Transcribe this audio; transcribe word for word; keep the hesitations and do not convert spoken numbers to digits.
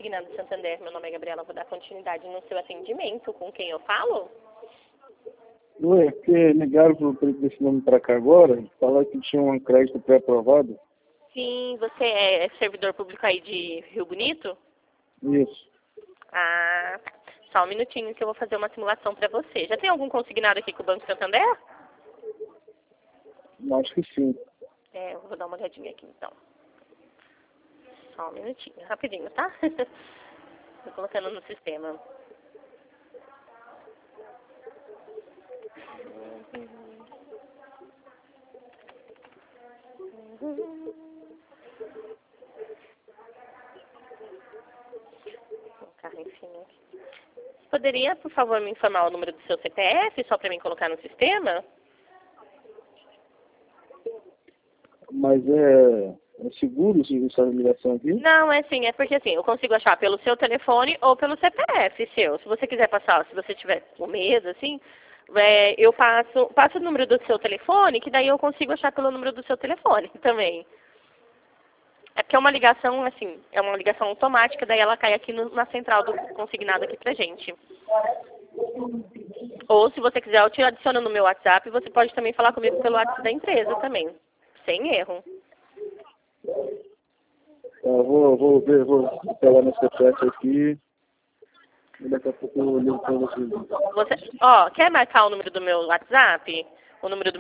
consignado do Santander. Meu nome é Gabriela, vou dar continuidade no seu atendimento. Com quem eu falo? Oi, é porque ligaram pro presidente desse nome para cá agora, falaram que tinha um crédito pré-aprovado. Sim, você é servidor público aí de Rio Bonito? Isso. Ah, só um minutinho que eu vou fazer uma simulação para você. Já tem algum consignado aqui com o Banco Santander? Acho que sim. É, eu vou dar uma olhadinha aqui então. Só um minutinho, rapidinho, tá? Tô colocando no sistema. Colocar em cima aqui. Poderia, por favor, me informar o número do seu C P F, só para mim colocar no sistema? Mas é, é seguro essa ligação aqui? Não, é sim, é porque assim, eu consigo achar pelo seu telefone ou pelo C P F seu. Se você quiser passar, se você tiver com medo, assim, é, eu passo, passo o número do seu telefone, que daí eu consigo achar pelo número do seu telefone também. É porque é uma ligação, assim, é uma ligação automática, daí ela cai aqui no, na central do consignado aqui pra gente. Ou se você quiser, eu te adiciono no meu WhatsApp, você pode também falar comigo pelo WhatsApp da empresa também, sem erro. Eu vou, vou ver, vou pegar meu C P F aqui e daqui a pouco eu ligo para vocês. Você, ó, quer marcar o número do meu WhatsApp? O número do